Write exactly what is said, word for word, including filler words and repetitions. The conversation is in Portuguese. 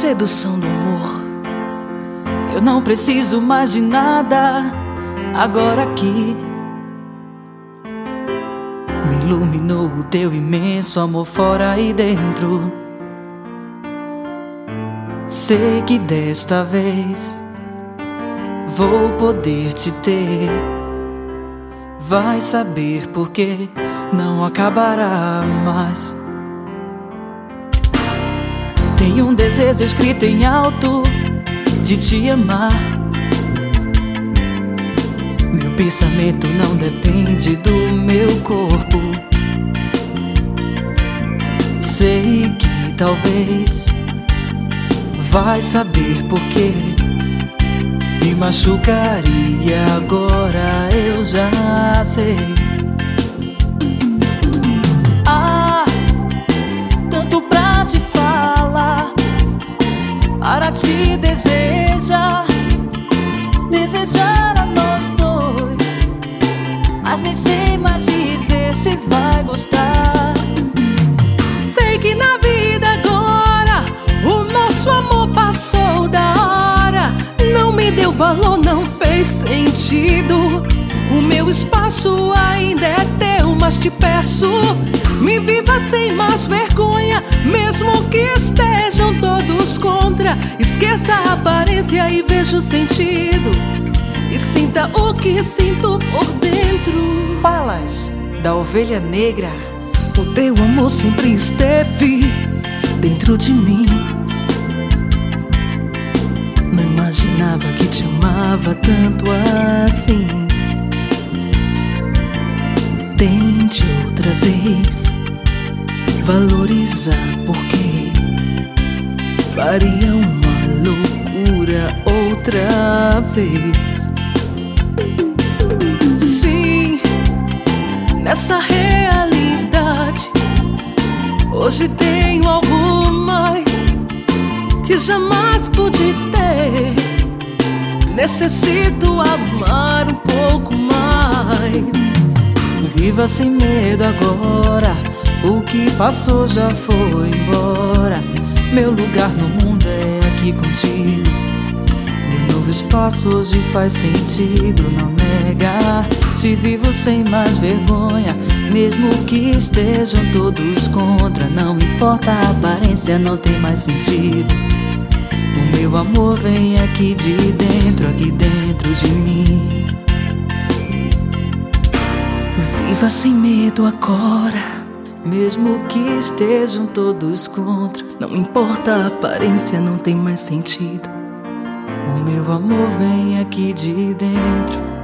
sedução do amor. Eu não preciso mais de nada agora aqui. Me iluminou o teu imenso amor fora e dentro. Sei que desta vez vou poder te ter. Vai saber por que não acabará mais. Tenho um desejo escrito em alto de te amar. Meu pensamento não depende do meu corpo. Sei que talvez vai saber por que me machucaria, agora eu já sei. Ah, tanto pra te falar, para te desejar, desejar a nós dois, mas nem sei mais dizer se vai gostar. Sei que na vida agora o nosso amor passou da hora. Não me deu valor, não fez sentido. O meu espaço ainda é teu, mas te peço, me viva sem mais vergonha, mesmo que estejam todos contra. Esqueça a aparência e veja o sentido, e sinta o que sinto por dentro. Palas da ovelha negra, o teu amor sempre esteve dentro de mim. Não imaginava que te amava tanto assim. Tente outra vez valorizar, porque faria uma loucura outra vez. sim, Nessa realidade hoje tenho algo mais que jamais pude ter. Necessito amar um pouco mais. viva sem medo agora, o que passou já foi embora. Meu lugar no mundo é aqui contigo. Meu novo espaço hoje faz sentido, não negar. Te vivo sem mais vergonha, mesmo que estejam todos contra. Não importa a aparência, não tem mais sentido. O meu amor vem aqui de dentro, aqui dentro de mim. Viva sem medo agora, mesmo que estejam todos contra. não importa a aparência, não tem mais sentido. O meu amor vem aqui de dentro,